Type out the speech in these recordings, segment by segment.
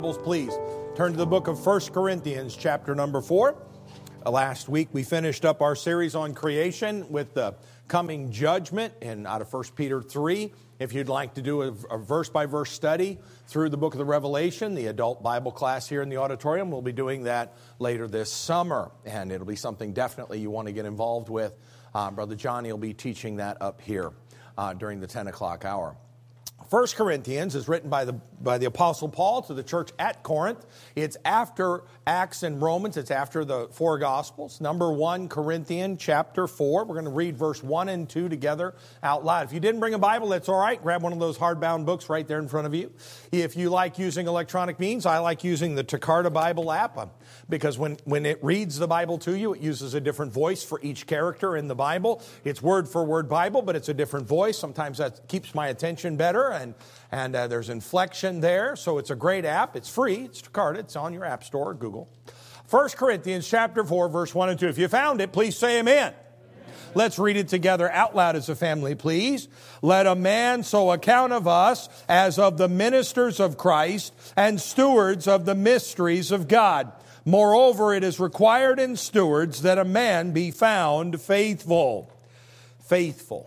Please turn to the book of 1 Corinthians, chapter number 4. Last week we finished up our series on creation with the coming judgment and out of 1 Peter 3. If you'd like to do a verse-by-verse study through the book of the Revelation, the adult Bible class here in the auditorium, we'll be doing that later this summer. And it'll be something definitely you want to get involved with. Brother Johnny will be teaching that up here during the 10 o'clock hour. 1 Corinthians is written by the Apostle Paul to the church at Corinth. It's after Acts and Romans. It's after the four Gospels. Number 1, Corinthians chapter 4. We're going to read verse 1 and 2 together out loud. If you didn't bring a Bible, that's all right. Grab one of those hardbound books right there in front of you. If you like using electronic means, I like using the Takarta Bible app because when it reads the Bible to you, it uses a different voice for each character in the Bible. It's word-for-word Bible, but it's a different voice. Sometimes that keeps my attention better. And there's inflection there, so it's a great app. It's free. It's Takarta. It's on your app store or Google. 1 Corinthians chapter 4, verse 1 and 2. If you found it, please say amen. Let's read it together out loud as a family, please. Let a man so account of us as of the ministers of Christ and stewards of the mysteries of God. Moreover, it is required in stewards that a man be found faithful. Faithful.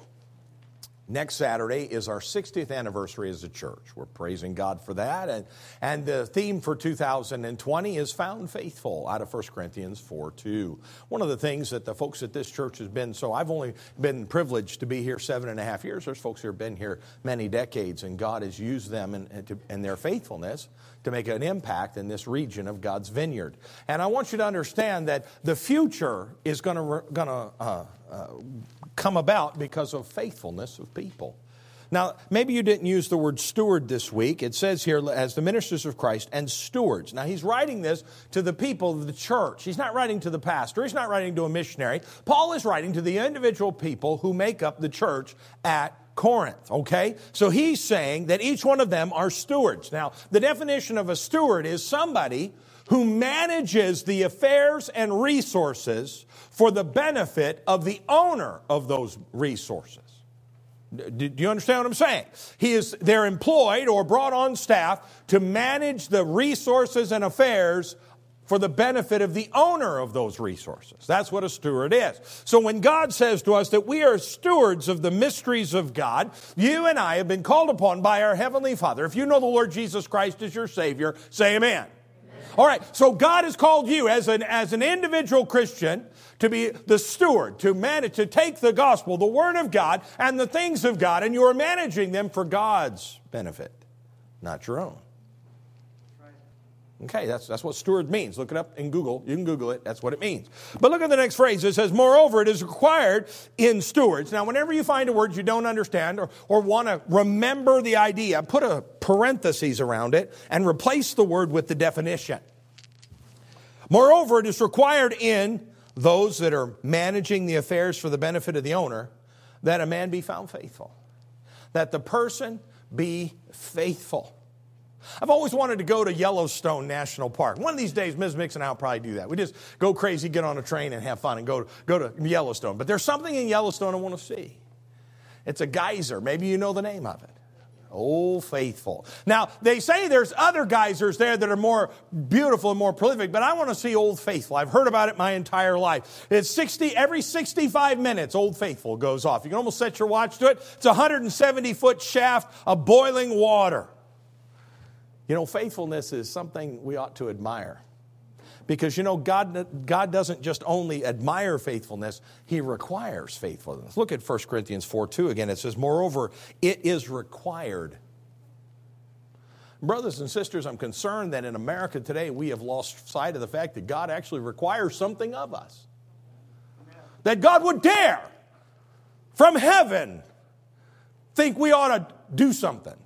Next Saturday is our 60th anniversary as a church. We're praising God for that. And the theme for 2020 is Found Faithful out of 1 Corinthians 4:2. One of the things that the folks at this church has been, so I've only been privileged to be here 7.5 years. There's folks who have been here many decades, and God has used them and their faithfulness to make an impact in this region of God's vineyard. And I want you to understand that the future is going to come about because of faithfulness of people. Now, maybe you didn't use the word steward this week. It says here, as the ministers of Christ and stewards. Now, he's writing this to the people of the church. He's not writing to the pastor. He's not writing to a missionary. Paul is writing to the individual people who make up the church at Corinth, okay? So he's saying that each one of them are stewards. Now, the definition of a steward is somebody who manages the affairs and resources for the benefit of the owner of those resources. Do you understand what I'm saying? They're employed or brought on staff to manage the resources and affairs for the benefit of the owner of those resources. That's what a steward is. So when God says to us that we are stewards of the mysteries of God, you and I have been called upon by our Heavenly Father. If you know the Lord Jesus Christ as your Savior, say amen. All right, so God has called you as an individual Christian to be the steward, to manage, to take the gospel, the Word of God, and the things of God, and you are managing them for God's benefit, not your own. Okay, that's what steward means. Look it up in Google. You can Google it. That's what it means. But look at the next phrase. It says, moreover, it is required in stewards. Now, whenever you find a word you don't understand or want to remember the idea, put a parenthesis around it and replace the word with the definition. Moreover, it is required in those that are managing the affairs for the benefit of the owner that a man be found faithful. That the person be faithful. I've always wanted to go to Yellowstone National Park. One of these days, Ms. Mix and I will probably do that. We just go crazy, get on a train, and have fun and go to Yellowstone. But there's something in Yellowstone I want to see. It's a geyser. Maybe you know the name of it. Old Faithful. Now, they say there's other geysers there that are more beautiful and more prolific, but I want to see Old Faithful. I've heard about it my entire life. It's every 65 minutes, Old Faithful goes off. You can almost set your watch to it. It's a 170-foot shaft of boiling water. You know, faithfulness is something we ought to admire. Because, you know, God doesn't just only admire faithfulness, He requires faithfulness. Look at 1 Corinthians 4:2 again. It says, moreover, it is required. Brothers and sisters, I'm concerned that in America today we have lost sight of the fact that God actually requires something of us. That God would dare, from heaven, think we ought to do something.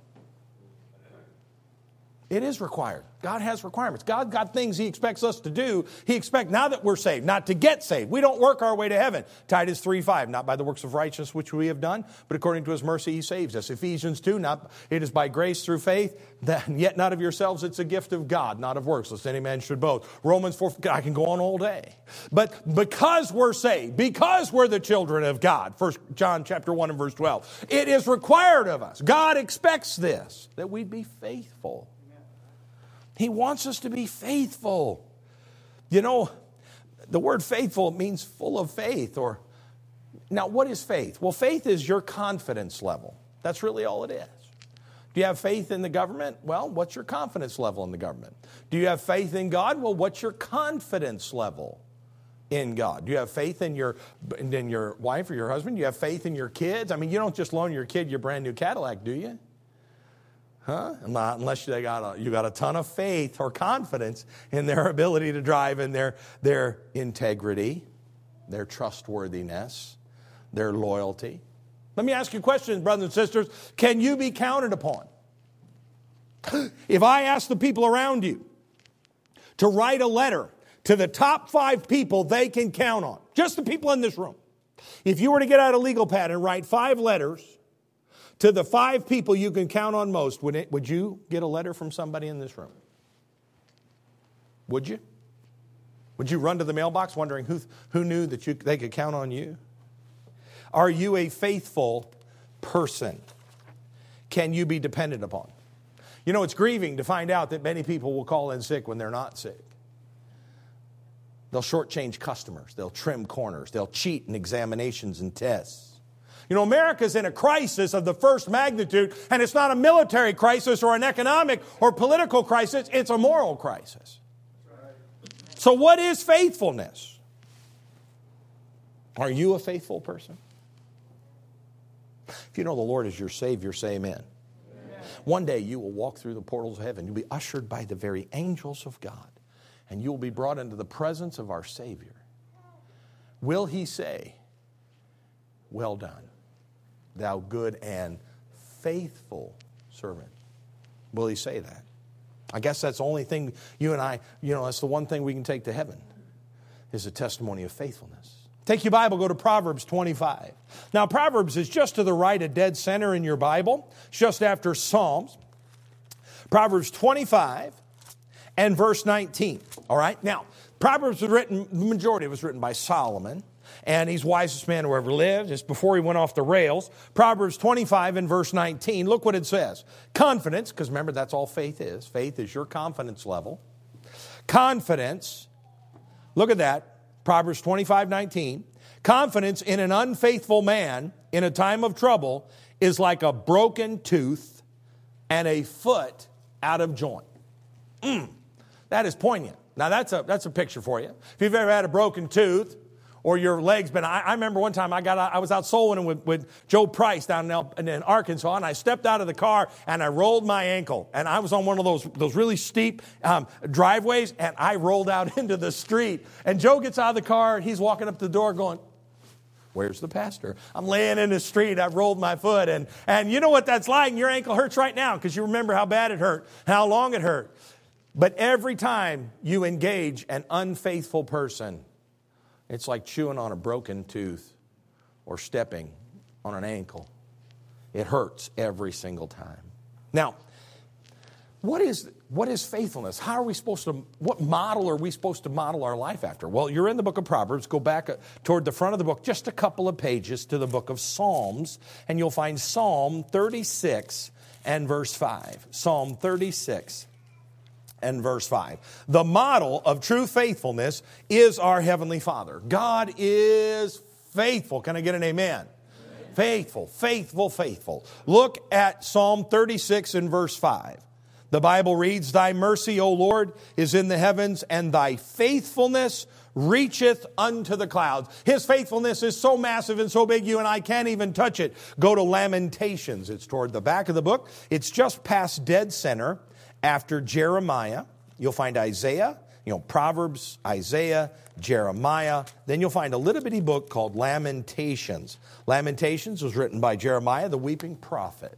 It is required. God has requirements. God got things He expects us to do. He expects, now that we're saved, not to get saved. We don't work our way to heaven. Titus 3:5, not by the works of righteousness which we have done, but according to His mercy He saves us. Ephesians 2, it is by grace through faith, yet not of yourselves, it's a gift of God, not of works, lest any man should boast. Romans 4, I can go on all day. But because we're saved, because we're the children of God, 1 John chapter 1 and verse 12, it is required of us. God expects this, that we'd be faithful. He wants us to be faithful. You know, the word faithful means full of faith. Now, what is faith? Well, faith is your confidence level. That's really all it is. Do you have faith in the government? Well, what's your confidence level in the government? Do you have faith in God? Well, what's your confidence level in God? Do you have faith in your wife or your husband? Do you have faith in your kids? I mean, you don't just loan your kid your brand new Cadillac, do you? Huh? Not unless you got a ton of faith or confidence in their ability to drive and their integrity, their trustworthiness, their loyalty. Let me ask you a question, brothers and sisters. Can you be counted upon? If I ask the people around you to write a letter to the top 5 people they can count on, just the people in this room. If you were to get out a legal pad and write 5 letters to the 5 people you can count on most, would you get a letter from somebody in this room? Would you? Would you run to the mailbox wondering who knew that they could count on you? Are you a faithful person? Can you be depended upon? You know, it's grieving to find out that many people will call in sick when they're not sick. They'll shortchange customers. They'll trim corners. They'll cheat in examinations and tests. You know, America's in a crisis of the first magnitude, and it's not a military crisis or an economic or political crisis. It's a moral crisis. So what is faithfulness? Are you a faithful person? If you know the Lord is your Savior, say amen. Amen. One day you will walk through the portals of heaven. You'll be ushered by the very angels of God. And you will be brought into the presence of our Savior. Will He say, well done, thou good and faithful servant? Will He say that? I guess that's the only thing you and I, that's the one thing we can take to heaven, is a testimony of faithfulness. Take your Bible, go to Proverbs 25. Now, Proverbs is just to the right, a dead center in your Bible, just after Psalms. Proverbs 25 and verse 19. All right? Now, Proverbs was written, the majority was written by Solomon, and he's the wisest man who ever lived. It's before he went off the rails. Proverbs 25 and verse 19, look what it says. Confidence, because remember, that's all faith is. Faith is your confidence level. Confidence, look at that. Proverbs 25:19, confidence in an unfaithful man in a time of trouble is like a broken tooth and a foot out of joint. That is poignant. Now that's a picture for you. If you've ever had a broken tooth or your leg's been, I remember one time I was out soul winning with Joe Price down in Arkansas, and I stepped out of the car and I rolled my ankle, and I was on one of those really steep driveways, and I rolled out into the street, and Joe gets out of the car, he's walking up to the door going, where's the pastor? I'm laying in the street, I've rolled my foot, and you know what that's like, your ankle hurts right now because you remember how bad it hurt, how long it hurt. But every time you engage an unfaithful person, it's like chewing on a broken tooth or stepping on an ankle. It hurts every single time. Now, what is faithfulness? How are we supposed to, what model are we supposed to model our life after? Well, you're in the book of Proverbs. Go back toward the front of the book, just a couple of pages to the book of Psalms, and you'll find Psalm 36 and verse 5. Psalm 36. And verse 5. The model of true faithfulness is our Heavenly Father. God is faithful. Can I get an amen? Amen. Faithful, faithful, faithful. Look at Psalm 36 and verse 5. The Bible reads, Thy mercy, O Lord, is in the heavens, and Thy faithfulness reacheth unto the clouds. His faithfulness is so massive and so big you and I can't even touch it. Go to Lamentations. It's toward the back of the book. It's just past dead center. After Jeremiah, you'll find Isaiah, Proverbs, Isaiah, Jeremiah. Then you'll find a little bitty book called Lamentations. Lamentations was written by Jeremiah, the weeping prophet.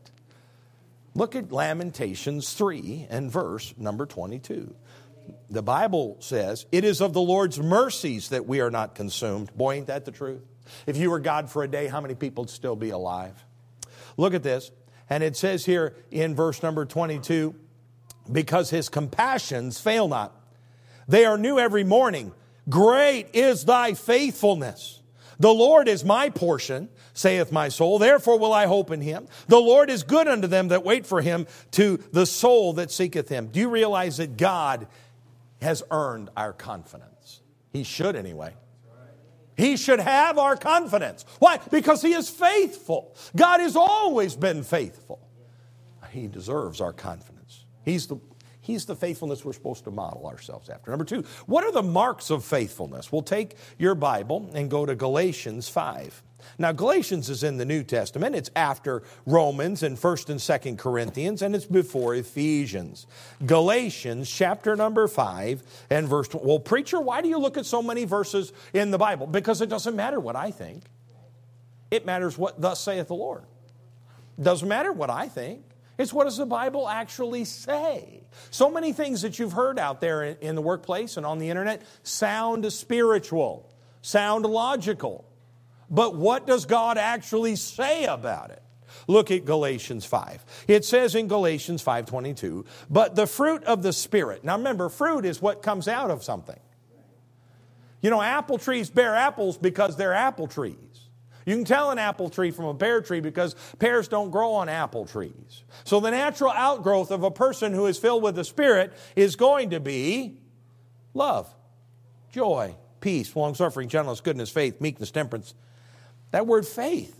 Look at Lamentations 3 and verse number 22. The Bible says, it is of the Lord's mercies that we are not consumed. Boy, ain't that the truth? If you were God for a day, how many people would still be alive? Look at this. And it says here in verse number 22, because His compassions fail not. They are new every morning. Great is thy faithfulness. The Lord is my portion. saith my soul. Therefore will I hope in him. The Lord is good unto them that wait for him, to the soul that seeketh him. Do you realize that God has earned our confidence? He should anyway. He should have our confidence. Why? Because he is faithful. God has always been faithful. He deserves our confidence. He's the faithfulness we're supposed to model ourselves after. Number 2, what are the marks of faithfulness? We'll take your Bible and go to Galatians 5. Now, Galatians is in the New Testament. It's after Romans and 1st and 2nd Corinthians, and it's before Ephesians. Galatians chapter number 5 and verse 12. Well, preacher, why do you look at so many verses in the Bible? Because it doesn't matter what I think. It matters what thus saith the Lord. It doesn't matter what I think. It's what does the Bible actually say? So many things that you've heard out there in the workplace and on the internet sound spiritual, sound logical. But what does God actually say about it? Look at Galatians 5. It says in Galatians 5:22, but the fruit of the Spirit. Now remember, fruit is what comes out of something. You know, apple trees bear apples because they're apple trees. You can tell an apple tree from a pear tree because pears don't grow on apple trees. So the natural outgrowth of a person who is filled with the Spirit is going to be love, joy, peace, long-suffering, gentleness, goodness, faith, meekness, temperance. That word faith.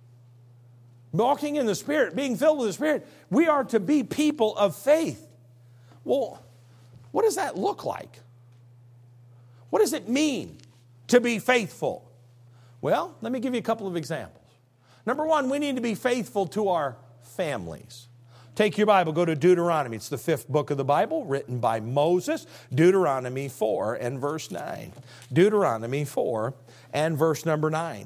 Walking in the Spirit, being filled with the Spirit, we are to be people of faith. Well, what does that look like? What does it mean to be faithful? Well, let me give you a couple of examples. Number 1, we need to be faithful to our families. Take your Bible, go to Deuteronomy. It's the 5th book of the Bible, written by Moses. Deuteronomy 4 and verse 9. Deuteronomy 4 and verse number 9.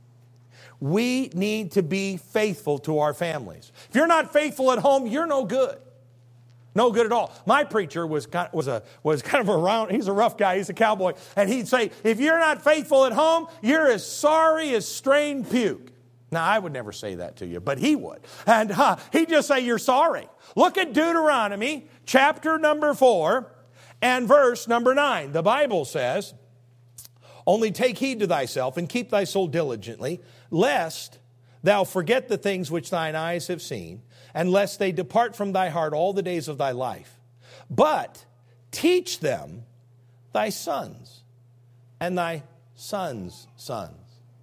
We need to be faithful to our families. If you're not faithful at home, you're no good. No good at all. My preacher was kind of around. He's a rough guy. He's a cowboy. And he'd say, if you're not faithful at home, you're as sorry as strained puke. Now, I would never say that to you, but he would. And he'd just say, you're sorry. Look at Deuteronomy chapter number 4 and verse number 9. The Bible says, only take heed to thyself and keep thy soul diligently, lest thou forget the things which thine eyes have seen, and lest they depart from thy heart all the days of thy life. But teach them thy sons and thy sons' sons.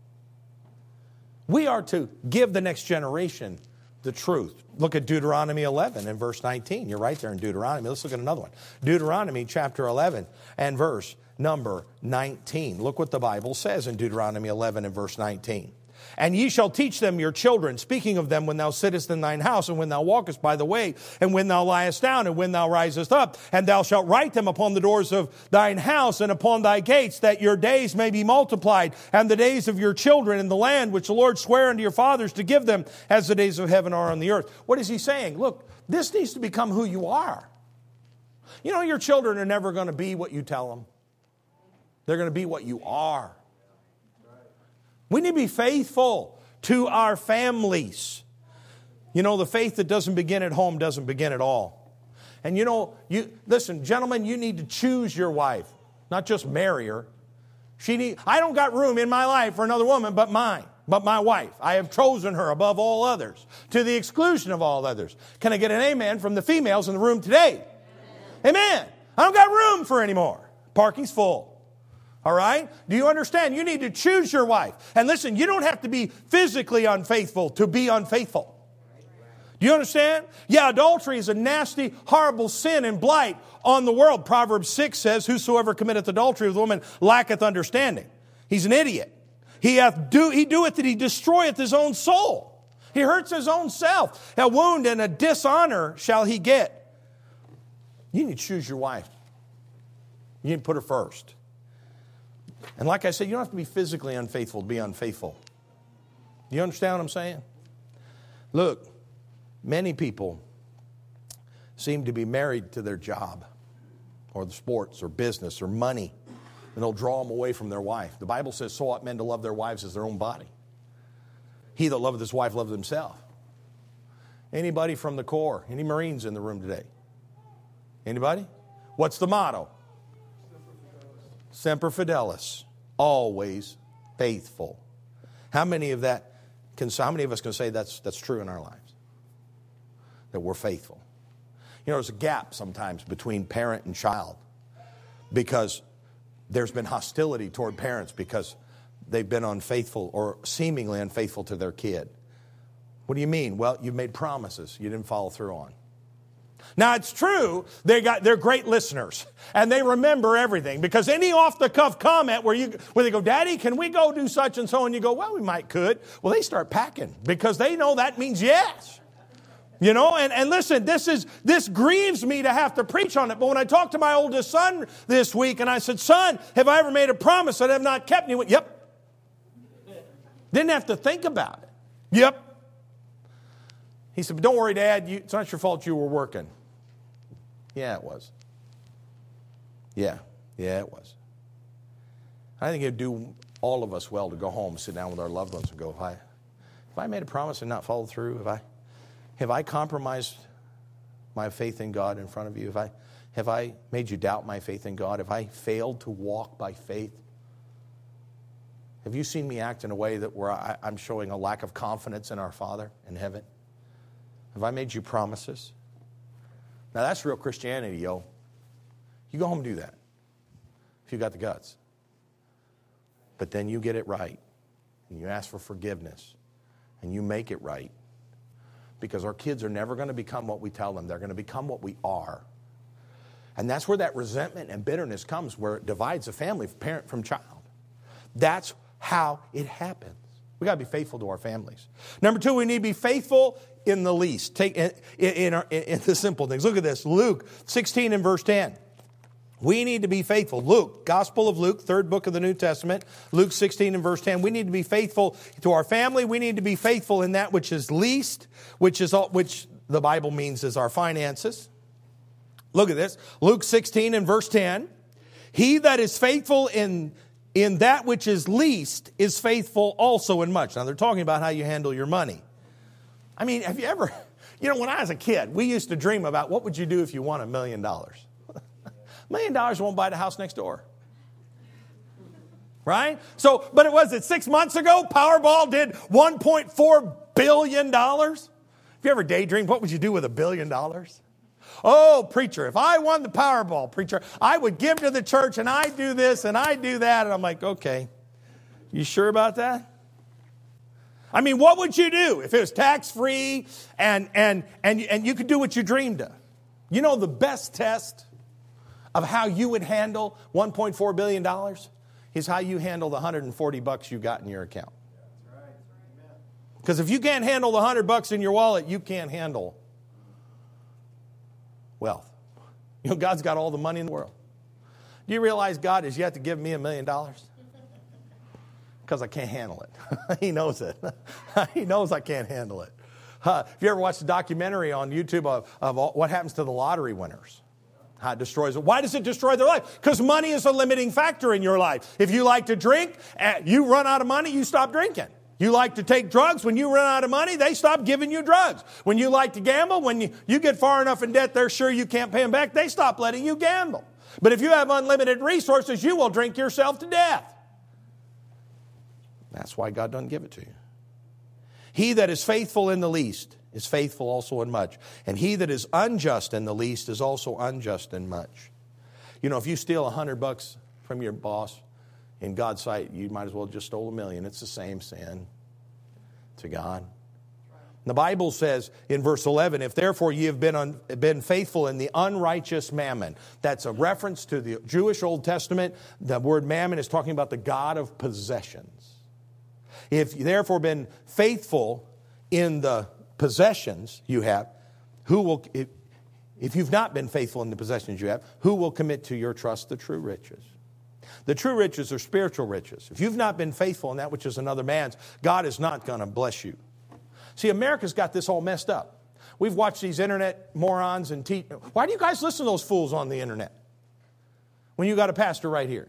We are to give the next generation the truth. Look at Deuteronomy 11 and verse 19. You're right there in Deuteronomy. Let's look at another one. Deuteronomy chapter 11 and verse number 19. Look what the Bible says in Deuteronomy 11 and verse 19. And ye shall teach them your children, speaking of them when thou sittest in thine house, and when thou walkest by the way, and when thou liest down, and when thou risest up. And thou shalt write them upon the doors of thine house and upon thy gates, that your days may be multiplied, and the days of your children in the land which the Lord sware unto your fathers to give them, as the days of heaven are on the earth. What is he saying? Look, this needs to become who you are. You know, your children are never going to be what you tell them. They're going to be what you are. We need to be faithful to our families. You know, the faith that doesn't begin at home doesn't begin at all. And you know, listen, gentlemen, you need to choose your wife, not just marry her. I don't got room in my life for another woman but my wife. I have chosen her above all others, to the exclusion of all others. Can I get an amen from the females in the room today? Amen. I don't got room for any more. Parking's full. All right? Do you understand? You need to choose your wife. And listen, you don't have to be physically unfaithful to be unfaithful. Do you understand? Yeah, adultery is a nasty, horrible sin and blight on the world. Proverbs 6 says, whosoever committeth adultery with a woman lacketh understanding. He's an idiot. He doeth that he destroyeth his own soul. He hurts his own self. A wound and a dishonor shall he get. You need to choose your wife. You need to put her first. And like I said, you don't have to be physically unfaithful to be unfaithful. Do you understand what I'm saying? Look, many people seem to be married to their job or the sports or business or money, and it'll draw them away from their wife. The Bible says, so ought men to love their wives as their own body. He that loveth his wife loveth himself. Anybody from the Corps? Any Marines in the room today? Anybody? What's the motto? Semper Fidelis, always faithful. How many of that how many of us can say that's true in our lives? That we're faithful. You know, there's a gap sometimes between parent and child because there's been hostility toward parents because they've been unfaithful or seemingly unfaithful to their kid. What do you mean? Well, you've made promises you didn't follow through on. Now, it's true, they're great listeners, and they remember everything, because any off-the-cuff comment where they go, Daddy, can we go do such and so? And you go, well, we could. Well, they start packing, because they know that means yes. You know, and listen, this grieves me to have to preach on it, but when I talked to my oldest son this week, and I said, son, have I ever made a promise that I have not kept? And he went, yep. Didn't have to think about it. Yep. He said, but don't worry, Dad, it's not your fault you were working. Yeah, it was. Yeah, it was. I think it'd do all of us well to go home, sit down with our loved ones and go, have I made a promise and not followed through? Have I compromised my faith in God in front of you? Have I made you doubt my faith in God? Have I failed to walk by faith? Have you seen me act in a way where I'm showing a lack of confidence in our Father in heaven? Have I made you promises? Now, that's real Christianity, yo. You go home and do that if you got the guts. But then you get it right, and you ask for forgiveness, and you make it right. Because our kids are never going to become what we tell them. They're going to become what we are. And that's where that resentment and bitterness comes, where it divides a family, parent from child. That's how it happens. We got to be faithful to our families. Number 2, we need to be faithful in the least. Take in the simple things. Look at this. Luke 16 and verse 10. We need to be faithful. Luke, Gospel of Luke, 3rd book of the New Testament. Luke 16 and verse 10. We need to be faithful to our family. We need to be faithful in that which is least, which the Bible means is our finances. Look at this. Luke 16 and verse 10. He that is faithful in that which is least is faithful also in much. Now, they're talking about how you handle your money. I mean, have you ever, when I was a kid, we used to dream about what would you do if you won $1 million? $1 million won't buy the house next door. Right? So, but it was 6 months ago, Powerball did $1.4 billion. Have you ever daydreamed, what would you do with $1 billion? Oh, preacher, if I won the Powerball, preacher, I would give to the church, and I do this and I do that. And I'm like, okay, you sure about that? I mean, what would you do if it was tax-free and you could do what you dreamed of? You know, the best test of how you would handle $1.4 billion is how you handle the $140 you got in your account. Because if you can't handle the $100 in your wallet, you can't handle wealth. You know, God's got all the money in the world. Do you realize God has yet to give me $1 million? Because I can't handle it. He knows it. He knows I can't handle it. If you ever watched a documentary on YouTube of what happens to the lottery winners, how it destroys it. Why does it destroy their life? Because money is a limiting factor in your life. If you like to drink, you run out of money, you stop drinking. You like to take drugs, when you run out of money, they stop giving you drugs. When you like to gamble, when you get far enough in debt they're sure you can't pay them back, they stop letting you gamble. But if you have unlimited resources, you will drink yourself to death. That's why God doesn't give it to you. He that is faithful in the least is faithful also in much. And he that is unjust in the least is also unjust in much. You know, if you steal $100 from your boss, in God's sight, you might as well just stole $1 million. It's the same sin to God. The Bible says in verse 11, if therefore ye have been faithful in the unrighteous mammon. That's a reference to the Jewish Old Testament. The word mammon is talking about the God of possessions. If you therefore been faithful in the possessions you have, if you've not been faithful in the possessions you have, who will commit to your trust the true riches? The true riches are spiritual riches. If you've not been faithful in that which is another man's, God is not going to bless you. See, America's got this all messed up. We've watched these internet morons and why do you guys listen to those fools on the internet when you got a pastor right here?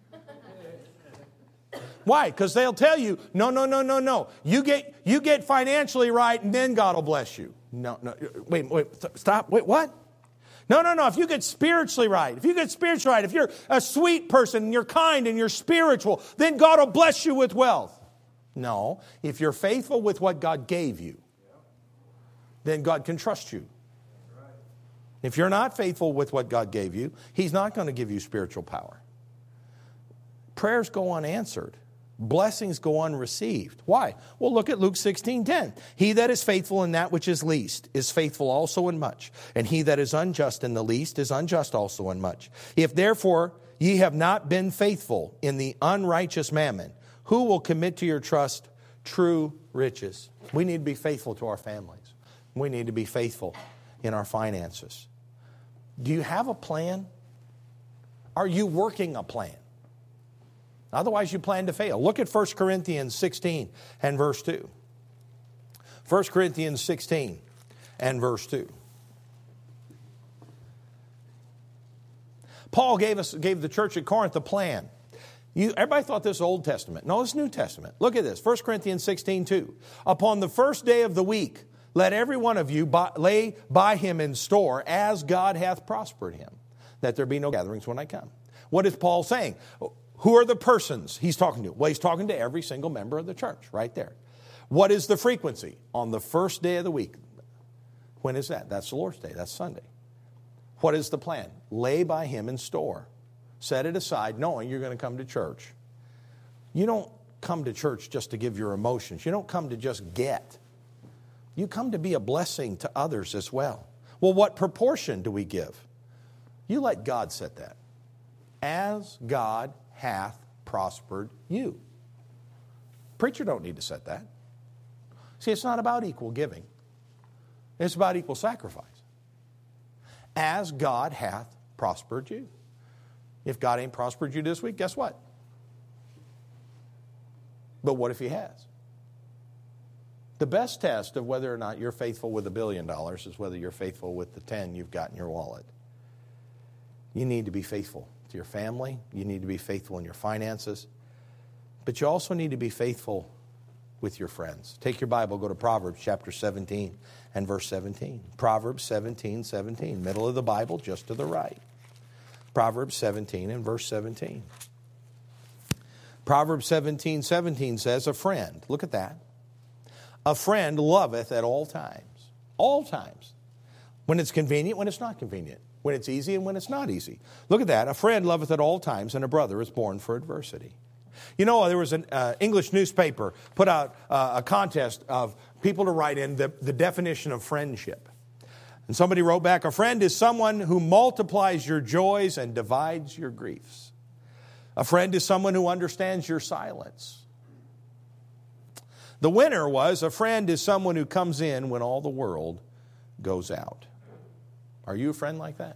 Why? Because they'll tell you, no. You get financially right and then God will bless you. No. Wait, stop. Wait, what? No. If you get spiritually right, if you're a sweet person and you're kind and you're spiritual, then God will bless you with wealth. No. If you're faithful with what God gave you, then God can trust you. If you're not faithful with what God gave you, He's not going to give you spiritual power. Prayers go unanswered. Blessings go unreceived. Why? Well, look at Luke 16:10. He that is faithful in that which is least is faithful also in much. And he that is unjust in the least is unjust also in much. If therefore ye have not been faithful in the unrighteous mammon, who will commit to your trust true riches? We need to be faithful to our families. We need to be faithful in our finances. Do you have a plan? Are you working a plan? Otherwise, you plan to fail. Look at 1 Corinthians 16 and verse 2. 1 Corinthians 16 and verse 2. Paul gave the church at Corinth a plan. Everybody thought this was Old Testament. No, it's New Testament. Look at this. 1 Corinthians 16:2. Upon the first day of the week, let every one of you lay by him in store as God hath prospered him, that there be no gatherings when I come. What is Paul saying? Who are the persons he's talking to? Well, he's talking to every single member of the church right there. What is the frequency? On the first day of the week. When is that? That's the Lord's Day. That's Sunday. What is the plan? Lay by him in store. Set it aside knowing you're going to come to church. You don't come to church just to give your emotions. You don't come to just get. You come to be a blessing to others as well. Well, what proportion do we give? You let God set that. As God hath prospered you. Preacher don't need to set that. See, it's not about equal giving. It's about equal sacrifice. As God hath prospered you. If God ain't prospered you this week, guess what? But what if He has? The best test of whether or not you're faithful with $1 billion is whether you're faithful with the 10 you've got in your wallet. You need to be faithful to your family. You need to be faithful in your finances. But you also need to be faithful with your friends. Take your Bible, go to Proverbs chapter 17 and verse 17. Proverbs 17:17, middle of the Bible, just to the right. Proverbs 17 and verse 17. Proverbs 17:17 says, a friend, look at that. A friend loveth at all times. All times. When it's convenient, when it's not convenient. When it's easy and when it's not easy. Look at that. A friend loveth at all times, and a brother is born for adversity. You know, there was an English newspaper put out a contest of people to write in the definition of friendship. And somebody wrote back, a friend is someone who multiplies your joys and divides your griefs. A friend is someone who understands your silence. The winner was, a friend is someone who comes in when all the world goes out. Are you a friend like that?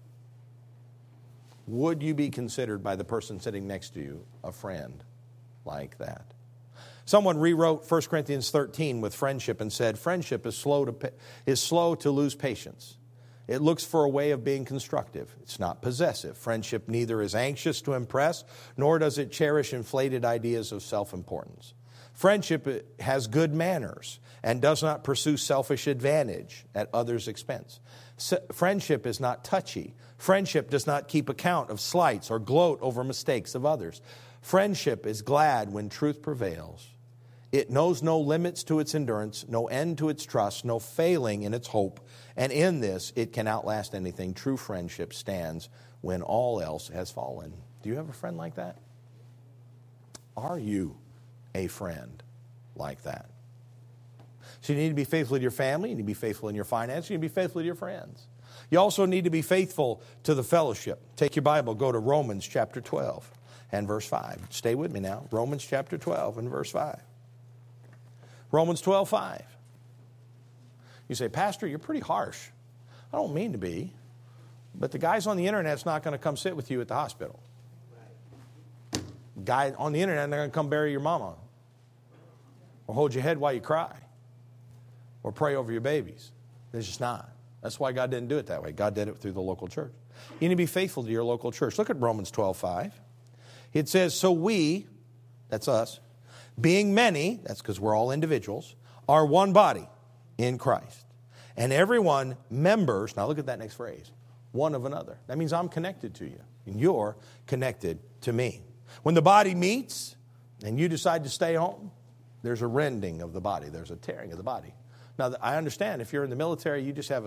Would you be considered by the person sitting next to you a friend like that? Someone rewrote 1 Corinthians 13 with friendship and said, friendship is slow to lose patience. It looks for a way of being constructive. It's not possessive. Friendship neither is anxious to impress, nor does it cherish inflated ideas of self-importance. Friendship has good manners and does not pursue selfish advantage at others' expense. Friendship is not touchy. Friendship does not keep account of slights or gloat over mistakes of others. Friendship is glad when truth prevails. It knows no limits to its endurance, no end to its trust, no failing in its hope. And in this, it can outlast anything. True friendship stands when all else has fallen. Do you have a friend like that? Are you a friend like that? So you need to be faithful to your family. You need to be faithful in your finances. You need to be faithful to your friends. You also need to be faithful to the fellowship. Take your Bible, go to Romans chapter 12 and verse 5. Stay with me now. Romans chapter 12 and verse 5. Romans 12:5. You say, Pastor, you're pretty harsh. I don't mean to be, but the guys on the internet's not going to come sit with you at the hospital. Guy on the internet, they're going to come bury your mama or hold your head while you cry or pray over your babies. It's just not. That's why God didn't do it that way. God did it through the local church. You need to be faithful to your local church. Look at Romans 12:5. It says, so we, that's us, being many, that's because we're all individuals, are one body in Christ. And everyone members, now look at that next phrase, one of another. That means I'm connected to you, and you're connected to me. When the body meets, and you decide to stay home, There's a rending of the body. There's a tearing of the body. Now, I understand if you're in the military, you just have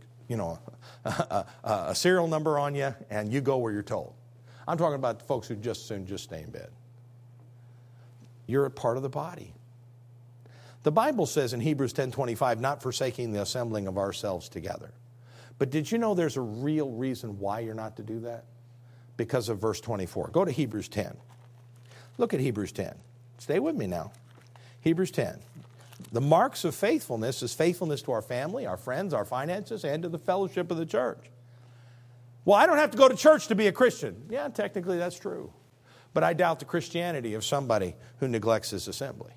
a serial number on you, and you go where you're told. I'm talking about the folks who just stay in bed. You're a part of the body. The Bible says in Hebrews 10:25, not forsaking the assembling of ourselves together. But did you know there's a real reason why you're not to do that? Because of verse 24. Go to Hebrews 10. Look at Hebrews 10. Stay with me now. Hebrews 10. The marks of faithfulness is faithfulness to our family, our friends, our finances, and to the fellowship of the church. Well, I don't have to go to church to be a Christian. Yeah, technically that's true. But I doubt the Christianity of somebody who neglects his assembly.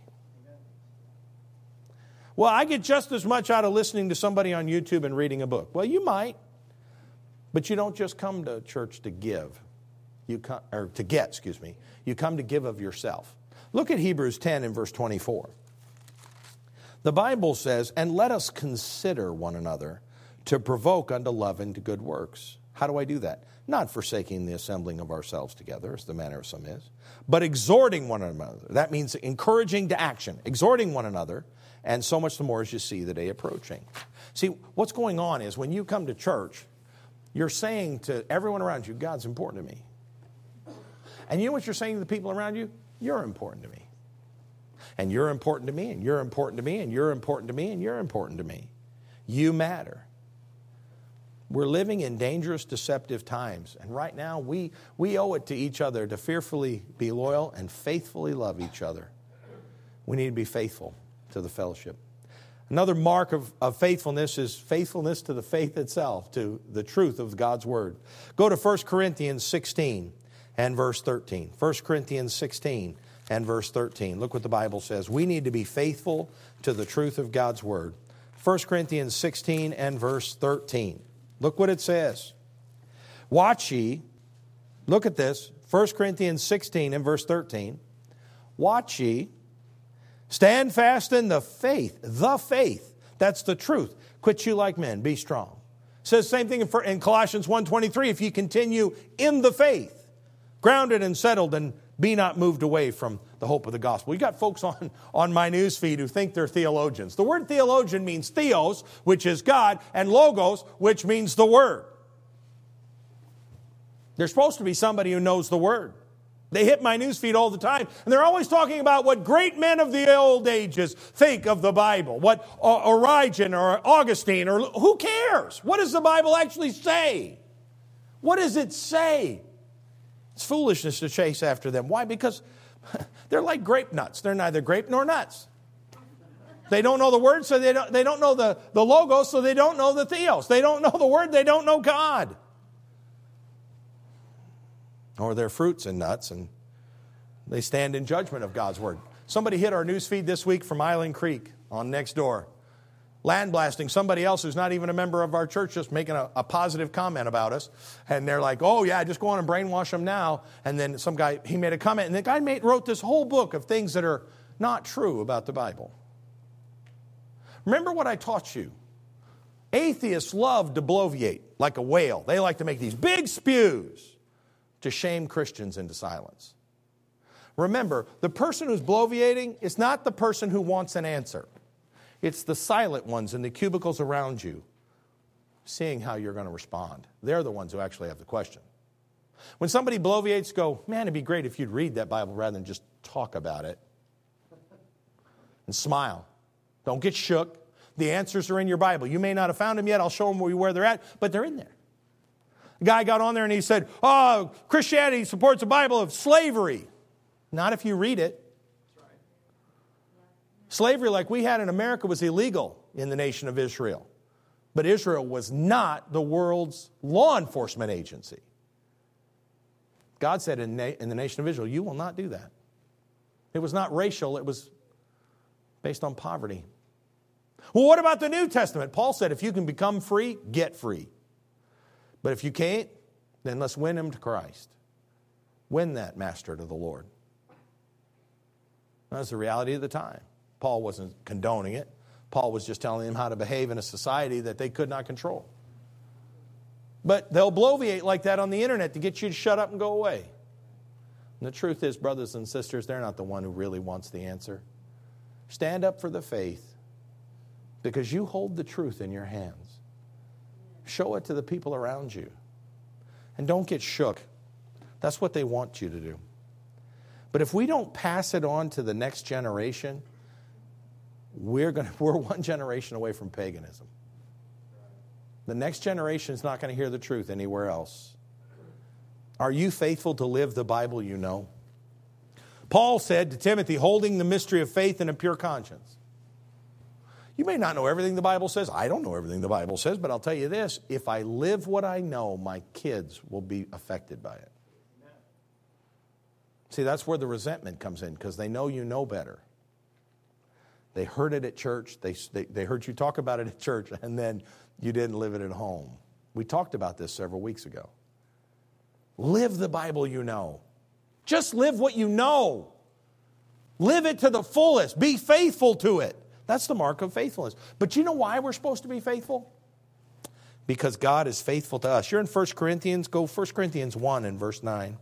Well, I get just as much out of listening to somebody on YouTube and reading a book. Well, you might. But you don't just come to church to give. You come to give of yourself. Look at Hebrews 10 and verse 24. The Bible says, and let us consider one another to provoke unto love and to good works. How do I do that? Not forsaking the assembling of ourselves together, as the manner of some is, but exhorting one another. That means encouraging to action, exhorting one another, and so much the more as you see the day approaching. See, what's going on is when you come to church, you're saying to everyone around you, God's important to me. And you know what you're saying to the people around you? You're important to me. And you're important to me, and you're important to me, and you're important to me, and you're important to me. You matter. We're living in dangerous, deceptive times. And right now, we owe it to each other to fearfully be loyal and faithfully love each other. We need to be faithful to the fellowship. Another mark of faithfulness is faithfulness to the faith itself, to the truth of God's Word. Go to 1 Corinthians 16 and verse 13. 1 Corinthians 16 and verse 13. Look what the Bible says. We need to be faithful to the truth of God's Word. 1 Corinthians 16 and verse 13. Look what it says. Watch ye. Look at this. 1 Corinthians 16 and verse 13. Watch ye. Stand fast in the faith. The faith. That's the truth. Quit you like men. Be strong. It says the same thing in Colossians 1:23. If you continue in the faith, grounded and settled, and be not moved away from the hope of the gospel. You got folks on my news feed who think they're theologians. The word theologian means theos, which is God, and logos, which means the Word. They're supposed to be somebody who knows the Word. They hit my news feed all the time, and they're always talking about what great men of the old ages think of the Bible, what Origen or Augustine, or who cares? What does the Bible actually say? What does it say? It's foolishness to chase after them. Why? Because they're like grape nuts. They're neither grape nor nuts. They don't know the Word, so they don't know the logos, so they don't know the theos. They don't know the Word, they don't know God. Or they're fruits and nuts, and they stand in judgment of God's Word. Somebody hit our news feed this week from Island Creek on next door. Land blasting somebody else who's not even a member of our church, just making a positive comment about us. And they're like, oh yeah, just go on and brainwash them now. And then some guy, he made a comment, and the guy wrote this whole book of things that are not true about the Bible. Remember what I taught you. Atheists love to bloviate like a whale. They like to make these big spews to shame Christians into silence. Remember, the person who's bloviating is not the person who wants an answer. It's the silent ones in the cubicles around you, seeing how you're going to respond. They're the ones who actually have the question. When somebody bloviates, go, man, it'd be great if you'd read that Bible rather than just talk about it. And smile. Don't get shook. The answers are in your Bible. You may not have found them yet. I'll show them where they're at, but they're in there. A guy got on there and he said, oh, Christianity supports a Bible of slavery. Not if you read it. Slavery like we had in America was illegal in the nation of Israel. But Israel was not the world's law enforcement agency. God said in the nation of Israel, you will not do that. It was not racial. It was based on poverty. Well, what about the New Testament? Paul said, if you can become free, get free. But if you can't, then let's win him to Christ. Win that master to the Lord. That's the reality of the time. Paul wasn't condoning it. Paul was just telling them how to behave in a society that they could not control. But they'll bloviate like that on the internet to get you to shut up and go away. And the truth is, brothers and sisters, they're not the one who really wants the answer. Stand up for the faith because you hold the truth in your hands. Show it to the people around you. And don't get shook. That's what they want you to do. But if we don't pass it on to the next generation, we're one generation away from paganism. The next generation is not going to hear the truth anywhere else. Are you faithful to live the Bible you know? Paul said to Timothy, holding the mystery of faith in a pure conscience. You may not know everything the Bible says. I don't know everything the Bible says, but I'll tell you this. If I live what I know, my kids will be affected by it. See, that's where the resentment comes in, because they know you know better. They heard it at church. They heard you talk about it at church, and then you didn't live it at home. We talked about this several weeks ago. Live the Bible you know. Just live what you know. Live it to the fullest. Be faithful to it. That's the mark of faithfulness. But you know why we're supposed to be faithful? Because God is faithful to us. You're in 1 Corinthians. Go 1 Corinthians 1 and verse 9.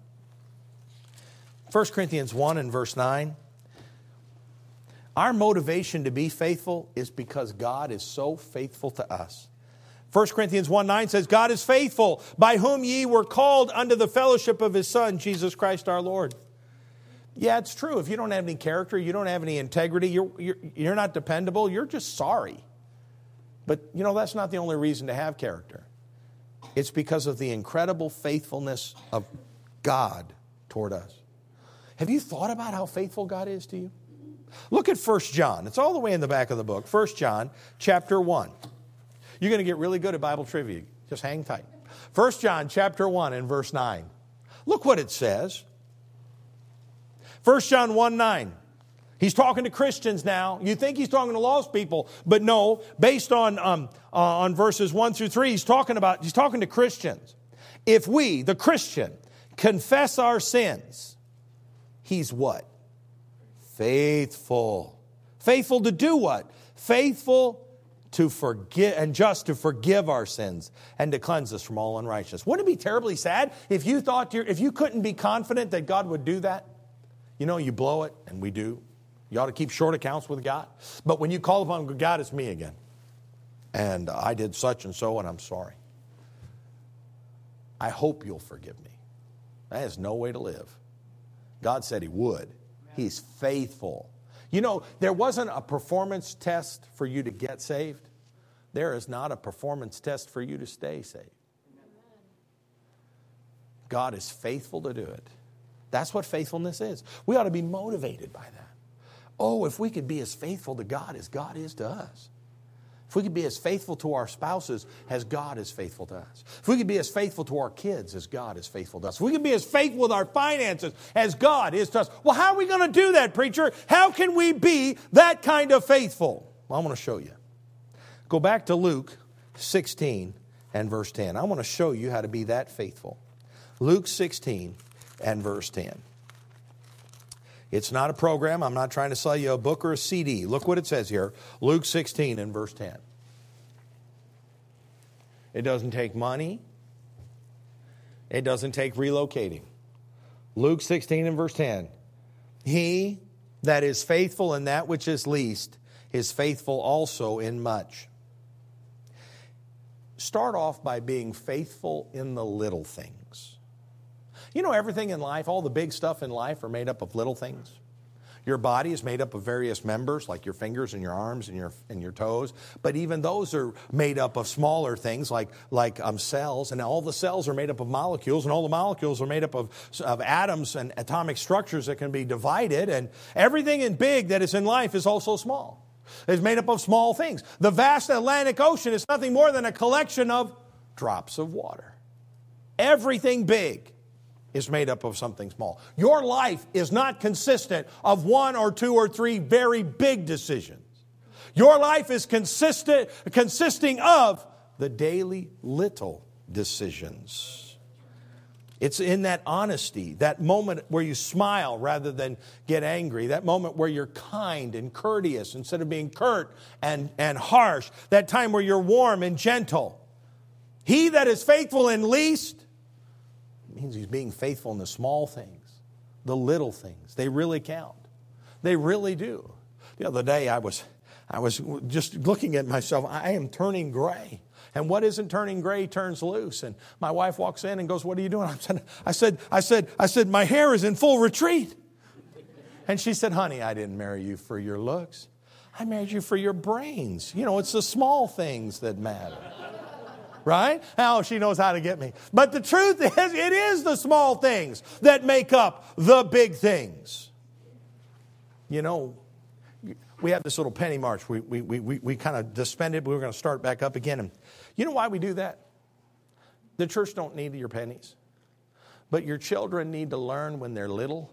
1 Corinthians 1 and verse 9. Our motivation to be faithful is because God is so faithful to us. 1 Corinthians 1:9 says, God is faithful, by whom ye were called unto the fellowship of His Son, Jesus Christ our Lord. Yeah, it's true. If you don't have any character, you don't have any integrity, you're not dependable, you're just sorry. But, you know, that's not the only reason to have character. It's because of the incredible faithfulness of God toward us. Have you thought about how faithful God is to you? Look at 1 John. It's all the way in the back of the book. 1 John chapter 1. You're going to get really good at Bible trivia. Just hang tight. 1 John chapter 1 and verse 9. Look what it says. 1 John 1:9. He's talking to Christians now. You think he's talking to lost people, but no. Based on verses 1 through 3, he's talking to Christians. If we, the Christian, confess our sins, He's what? Faithful. Faithful to do what? Faithful to forgive, and just to forgive our sins and to cleanse us from all unrighteousness. Wouldn't it be terribly sad if you couldn't be confident that God would do that? You know, you blow it, and we do. You ought to keep short accounts with God. But when you call upon God, it's me again. And I did such and so, and I'm sorry. I hope you'll forgive me. That is no way to live. God said He would. He's faithful. You know, there wasn't a performance test for you to get saved. There is not a performance test for you to stay saved. God is faithful to do it. That's what faithfulness is. We ought to be motivated by that. Oh, if we could be as faithful to God as God is to us. If we could be as faithful to our spouses as God is faithful to us. If we could be as faithful to our kids as God is faithful to us. If we could be as faithful with our finances as God is to us. Well, how are we going to do that, preacher? How can we be that kind of faithful? Well, I want to show you. Go back to Luke 16 and verse 10. I want to show you how to be that faithful. Luke 16 and verse 10. It's not a program. I'm not trying to sell you a book or a CD. Look what it says here. Luke 16 and verse 10. It doesn't take money. It doesn't take relocating. Luke 16 and verse 10. He that is faithful in that which is least is faithful also in much. Start off by being faithful in the little things. You know, everything in life, all the big stuff in life are made up of little things. Your body is made up of various members, like your fingers and your arms and your toes. But even those are made up of smaller things, like cells. And all the cells are made up of molecules, and all the molecules are made up of atoms and atomic structures that can be divided. And everything in big that is in life is also small. It's made up of small things. The vast Atlantic Ocean is nothing more than a collection of drops of water. Everything big is made up of something small. Your life is not consistent of one or two or three very big decisions. Your life is consisting of the daily little decisions. It's in that honesty, that moment where you smile rather than get angry, that moment where you're kind and courteous instead of being curt and harsh, that time where you're warm and gentle. He that is faithful in least means he's being faithful in the small things, the little things. They really count. They really do. The other day I was just looking at myself. I am turning gray. And what isn't turning gray turns loose. And my wife walks in and goes, "What are you doing?" I said, "My hair is in full retreat." And she said, "Honey, I didn't marry you for your looks. I married you for your brains. You know, it's the small things that matter." Right? Oh, she knows how to get me. But the truth is, it is the small things that make up the big things. You know, we have this little penny march. We kind of suspended, but we're going to start back up again. And you know why we do that? The church don't need your pennies. But your children need to learn when they're little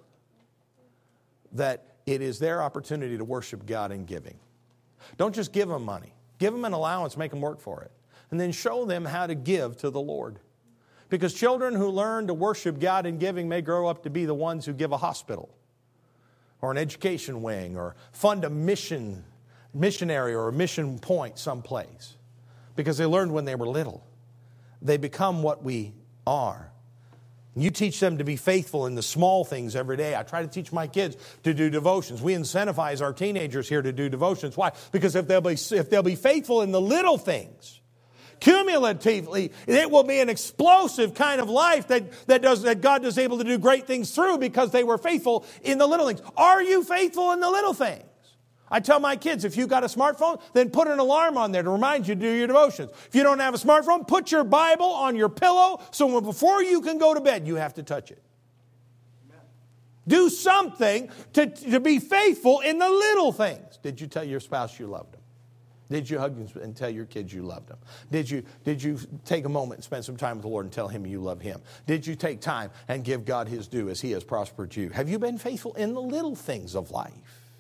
that it is their opportunity to worship God in giving. Don't just give them money. Give them an allowance, make them work for it. And then show them how to give to the Lord. Because children who learn to worship God in giving may grow up to be the ones who give a hospital or an education wing or fund a missionary or a mission point someplace. Because they learned when they were little. They become what we are. You teach them to be faithful in the small things every day. I try to teach my kids to do devotions. We incentivize our teenagers here to do devotions. Why? Because if they'll be faithful in the little things, cumulatively, it will be an explosive kind of life that God is able to do great things through because they were faithful in the little things. Are you faithful in the little things? I tell my kids, if you've got a smartphone, then put an alarm on there to remind you to do your devotions. If you don't have a smartphone, put your Bible on your pillow so before you can go to bed, you have to touch it. Amen. Do something to be faithful in the little things. Did you tell your spouse you loved them? Did you hug and tell your kids you loved them? Did you take a moment and spend some time with the Lord and tell Him you love Him? Did you take time and give God His due as He has prospered you? Have you been faithful in the little things of life?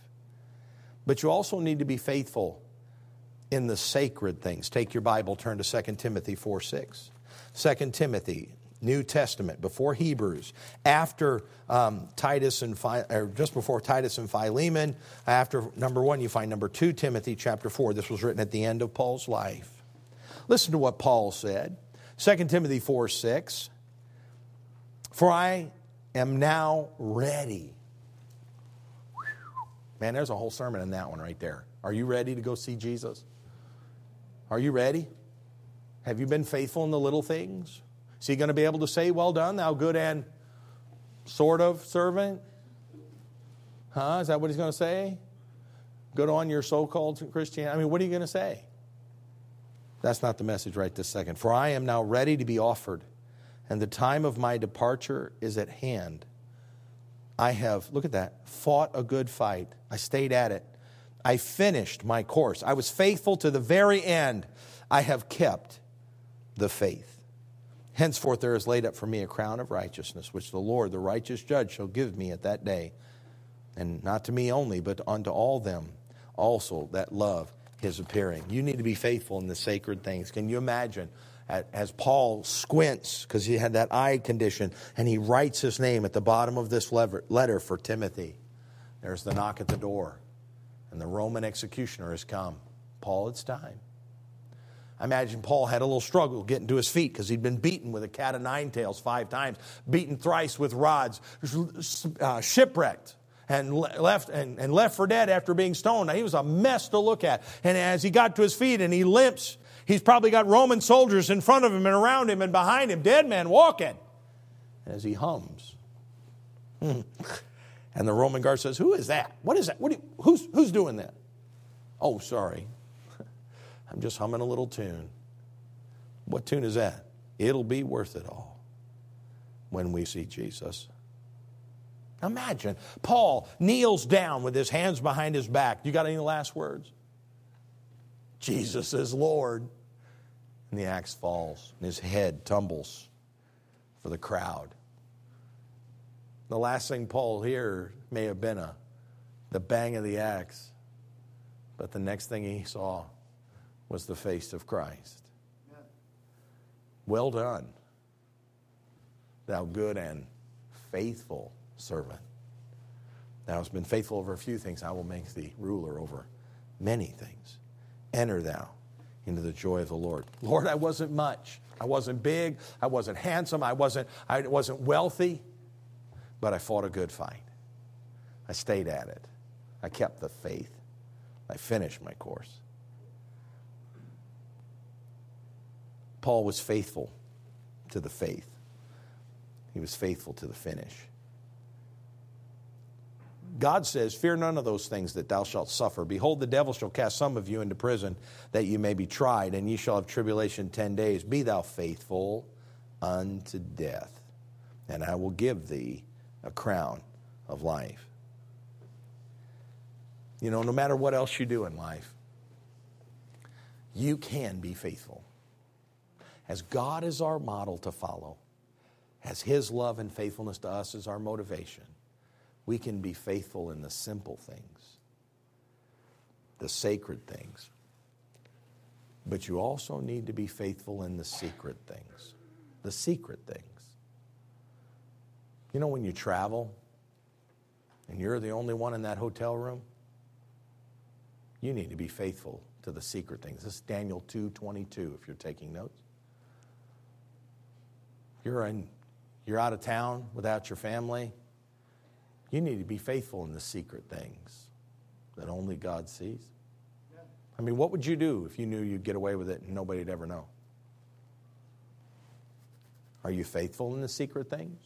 But you also need to be faithful in the sacred things. Take your Bible, turn to 2 Timothy 4:6. 2 Timothy, New Testament, before Hebrews, after Titus and just before Titus and Philemon. After number 1, you find number 2, Timothy chapter 4. This was written at the end of Paul's life. Listen to what Paul said. 2 Timothy 4:6. For I am now ready. Man, there's a whole sermon in that one right there. Are you ready to go see Jesus? Are you ready? Have you been faithful in the little things? Is He going to be able to say, "Well done, thou good and sort of servant"? Is that what He's going to say? Good on your so-called Christianity. I mean, what are you going to say? That's not the message right this second. For I am now ready to be offered, and the time of my departure is at hand. I have, look at that, fought a good fight. I stayed at it. I finished my course. I was faithful to the very end. I have kept the faith. Henceforth there is laid up for me a crown of righteousness, which the Lord, the righteous judge, shall give me at that day. And not to me only, but unto all them also that love His appearing. You need to be faithful in the sacred things. Can you imagine? As Paul squints, because he had that eye condition, and he writes his name at the bottom of this letter for Timothy. There's the knock at the door, and the Roman executioner has come. Paul, it's time. I imagine Paul had a little struggle getting to his feet because he'd been beaten with a cat of nine tails 5 times, beaten thrice with rods, shipwrecked. And left for dead after being stoned. Now, he was a mess to look at. And as he got to his feet and he limps, he's probably got Roman soldiers in front of him and around him and behind him, dead men walking. And as he hums, and the Roman guard says, "Who is that? What is that? Who's doing that?" "Oh, sorry. I'm just humming a little tune." "What tune is that?" "It'll be worth it all when we see Jesus." Imagine, Paul kneels down with his hands behind his back. You got any last words? Jesus is Lord. And the axe falls, and his head tumbles for the crowd. The last thing Paul heard may have been the bang of the axe. But the next thing he saw was the face of Christ. "Well done, thou good and faithful servant. Thou hast been faithful over a few things. I will make thee ruler over many things. Enter thou into the joy of the Lord." Lord, I wasn't much. I wasn't big. I wasn't handsome. I wasn't wealthy. But I fought a good fight. I stayed at it. I kept the faith. I finished my course. Paul was faithful to the faith. He was faithful to the finish. God says, fear none of those things that thou shalt suffer. Behold, the devil shall cast some of you into prison, that you may be tried, and ye shall have tribulation 10 days. Be thou faithful unto death, and I will give thee a crown of life. You know, no matter what else you do in life, you can be faithful. As God is our model to follow, as His love and faithfulness to us is our motivation, we can be faithful in the simple things, the sacred things. But you also need to be faithful in the secret things. The secret things. You know, when you travel and you're the only one in that hotel room, you need to be faithful to the secret things. This is Daniel 2:22 if you're taking notes. You're out of town without your family. You need to be faithful in the secret things that only God sees. I mean, what would you do if you knew you'd get away with it and nobody'd ever know? Are you faithful in the secret things?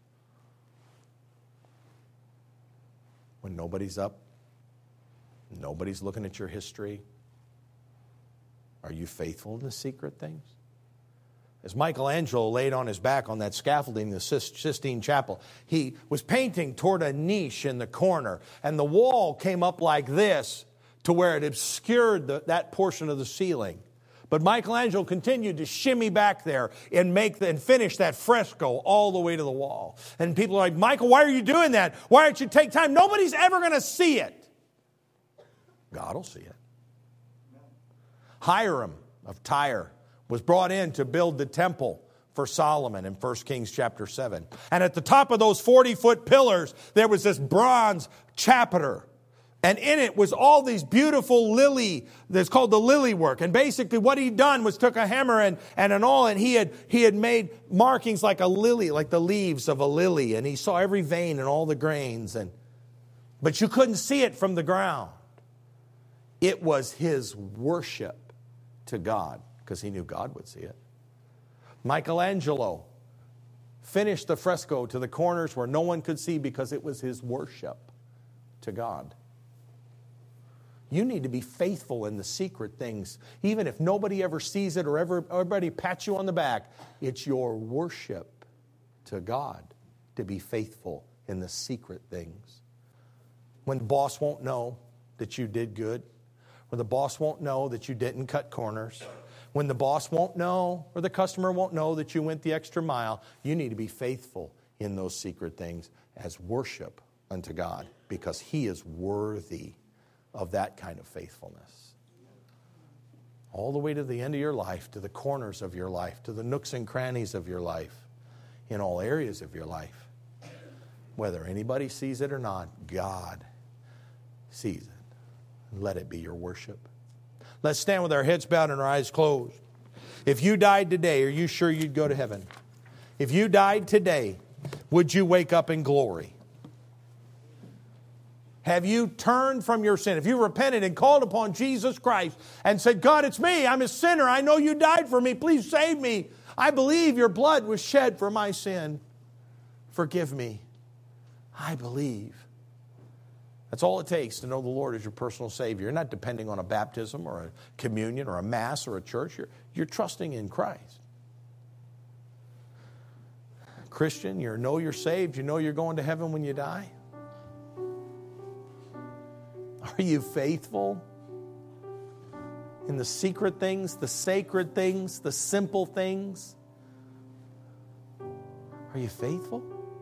When nobody's up, nobody's looking at your history, are you faithful in the secret things? As Michelangelo laid on his back on that scaffolding in the Sistine Chapel, he was painting toward a niche in the corner, and the wall came up like this to where it obscured that portion of the ceiling. But Michelangelo continued to shimmy back there and finish that fresco all the way to the wall. And people are like, Michael, why are you doing that? Why don't you take time? Nobody's ever going to see it. God will see it. Hiram of Tyre was brought in to build the temple for Solomon in 1 Kings chapter 7. And at the top of those 40-foot pillars, there was this bronze chapiter. And in it was all these beautiful that's called the lily work. And basically what he'd done was took a hammer and an awl, and he had made markings like a lily, like the leaves of a lily. And he saw every vein and all the grains. But you couldn't see it from the ground. It was his worship to God, because he knew God would see it. Michelangelo finished the fresco to the corners where no one could see because it was his worship to God. You need to be faithful in the secret things. Even if nobody ever sees it or everybody pats you on the back, it's your worship to God to be faithful in the secret things. When the boss won't know that you did good, when the boss won't know that you didn't cut corners, when the boss won't know or the customer won't know that you went the extra mile, you need to be faithful in those secret things as worship unto God, because He is worthy of that kind of faithfulness. All the way to the end of your life, to the corners of your life, to the nooks and crannies of your life, in all areas of your life. Whether anybody sees it or not, God sees it. Let it be your worship. Let's stand with our heads bowed and our eyes closed. If you died today, are you sure you'd go to heaven? If you died today, would you wake up in glory? Have you turned from your sin? Have you repented and called upon Jesus Christ and said, God, it's me. I'm a sinner. I know you died for me. Please save me. I believe your blood was shed for my sin. Forgive me. I believe. That's all it takes to know the Lord as your personal Savior. You're not depending on a baptism or a communion or a mass or a church. You're trusting in Christ. Christian, you know you're saved. You know you're going to heaven when you die. Are you faithful in the secret things, the sacred things, the simple things? Are you faithful?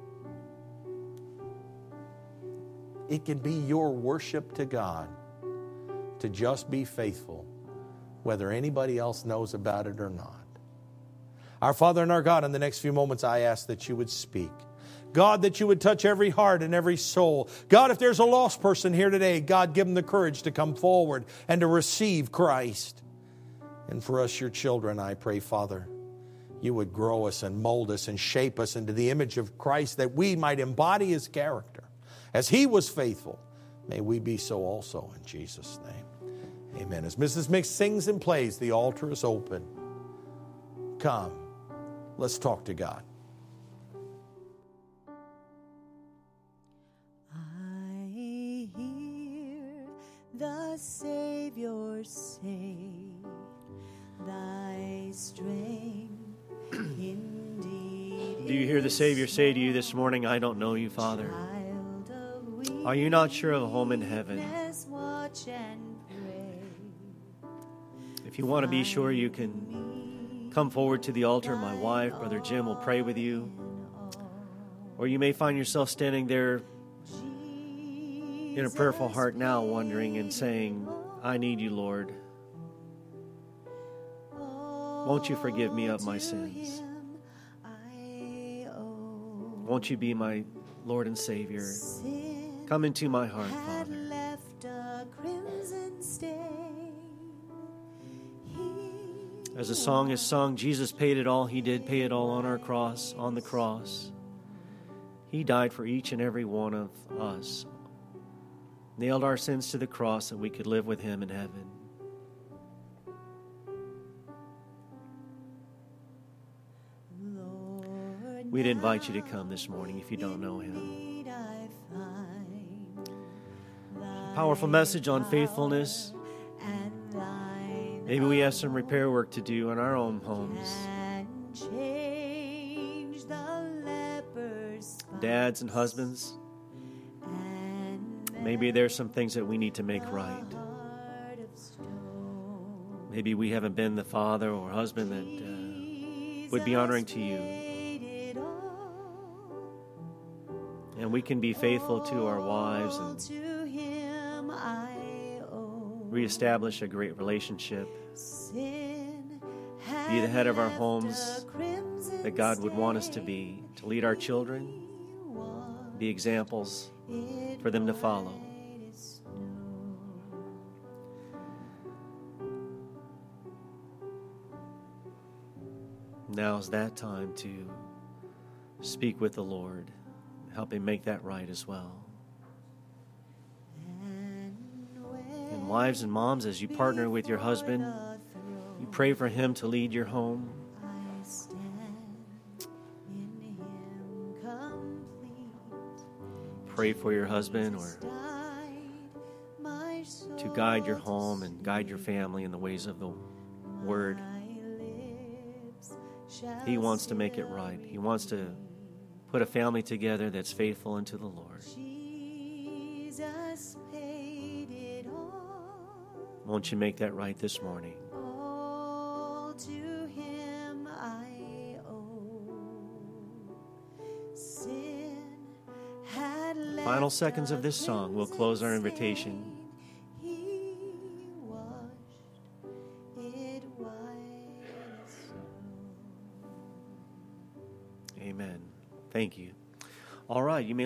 It can be your worship to God to just be faithful, whether anybody else knows about it or not. Our Father and our God, in the next few moments, I ask that you would speak. God, that you would touch every heart and every soul. God, if there's a lost person here today, God, give them the courage to come forward and to receive Christ. And for us, your children, I pray, Father, you would grow us and mold us and shape us into the image of Christ, that we might embody His character. As He was faithful May we be so also in Jesus' name. Amen. As Mrs. Mix sings and plays, the altar is open. Come, let's talk to God. I hear the Savior say, thy strength indeed. Do you hear the Savior say to you this morning, I don't know you, Father? Are you not sure of a home in heaven? If you want to be sure, you can come forward to the altar. My wife, Brother Jim, will pray with you. Or you may find yourself standing there in a prayerful heart now, wondering and saying, I need you, Lord. Won't you forgive me of my sins? Won't you be my Lord and Savior? Come into my heart, Father. As the song is sung, Jesus paid it all. He did pay it all on our cross, on the cross. He died for each and every one of us. Nailed our sins to the cross that we could live with Him in heaven. We'd invite you to come this morning if you don't know Him. Powerful message on faithfulness. Maybe we have some repair work to do in our own homes. Dads and husbands, maybe there's some things that we need to make right. Maybe we haven't been the father or husband that would be honoring to you. And we can be faithful to our wives and reestablish a great relationship. Be the head of our homes that God would want us to be, to lead our children, be examples for them to follow. Now's that time to speak with the Lord, help Him make that right as well. And wives and moms, as you partner with your husband, you pray for him to lead your home. Pray for your husband or to guide your home and guide your family in the ways of the Word. He wants to make it right. He wants to put a family together that's faithful unto the Lord. Won't you make that right this morning? Final seconds of this song will close our invitation. Amen. Thank you. All right, you may